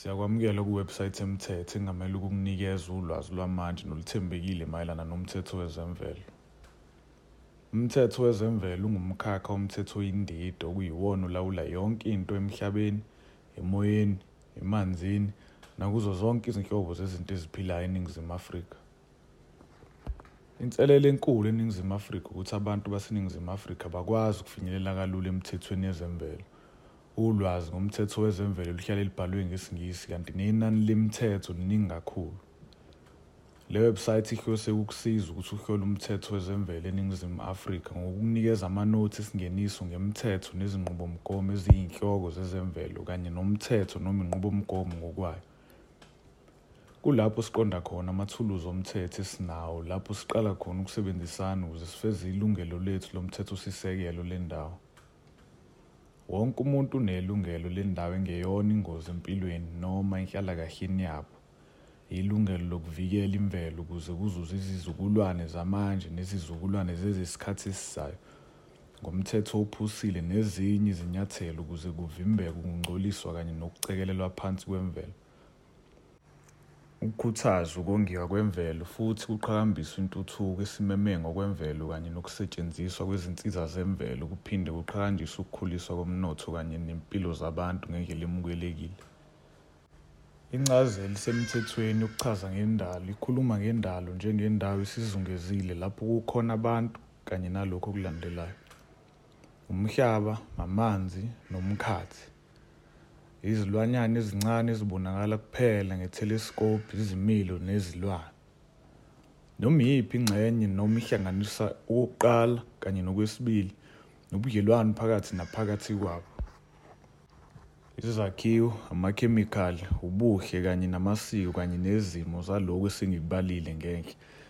Siyakwamukela kuwebsite eMthetho engamele ukukunikeza ulwazi lwamanje noluthembekile mayelana nomthetho wezemvelo. Umthetho wezemvelo ungumkhakha womthetho oyindida okuyiwona olawula yonke into emhlabeni, emoyeni, emanzini, nakuzo zonke izinhlobo zezinto eziphilayo eNingizimu Afrika. Inselelo enkulu eNingizimu Afrika ukuthi abantu baseNingizimu Afrika bakwazi ukufinyelela kalula emthethweni yezemvelo. Ulwazi ngomthetho wezemvelo luhlale libhalwe ngesiNgisi kanti nenani lemithetho liningi kakhulu. Le website ihlose ukukusiza ukuthi uhlole umthetho wezemvelo eNingizimu Afrika ngokukunikeza amanothi esingeniso ngemithetho nezinqubomgomo eziyinhloko zezemvelo kanye nomthetho noma inqubomgomo ngokwayo. Kulapho siqonda khona amathuluzi omthetho esinawo lapho siqala khona ukusebenzisana ukuze sifeze ilungelo lethu lomthethosisekelo lendawo. Wonke umuntu unelungelo lendawo engeyona ingozi empilweni noma inhlalakahleni yabo. Ilungelo lokuvikela imvelo ukuze kuzuze izizukulwane zamanje nezizukulwane zezesikhathi esizayo. Ngomthetho ophusile nezinye izinyathelo ukuze kuvimbeke ukungcoliswa kanye nokucekelelwa phansi kwemvelo. Ukukhuthaza ukongiwa kwemvelo futhi kuqhakambiswa intuthuko esimeme ngokwemvelo kanye nokusetshenziswa kwezinsiza zemvelo kuphinde kuqhakambiswe ukukhuliswa komnotho kanye nempilo zabantu ngendlela emukelekile. Incazelo isemthethweni yokuchaza ngendalo ikhuluma ngendalo njengendawo esizungezile lapho kukhona abantu kanye nalokho okulandelayo: umhlaba, amanzi, nomkhathi. Izilwanyana ezincane ezibonakala kuphela ngeteleskopu, izimilo nezilwane. Noma iyiphi ingxenye noma ihlanganisa okokuqala kanye nokwesibili nobudlelwano phakathi naphakathi kwabo. Izakhiwo, amakhemikhali, ubuhle kanye namasiko kanye nezimo zalokho esengikubalile ngenhla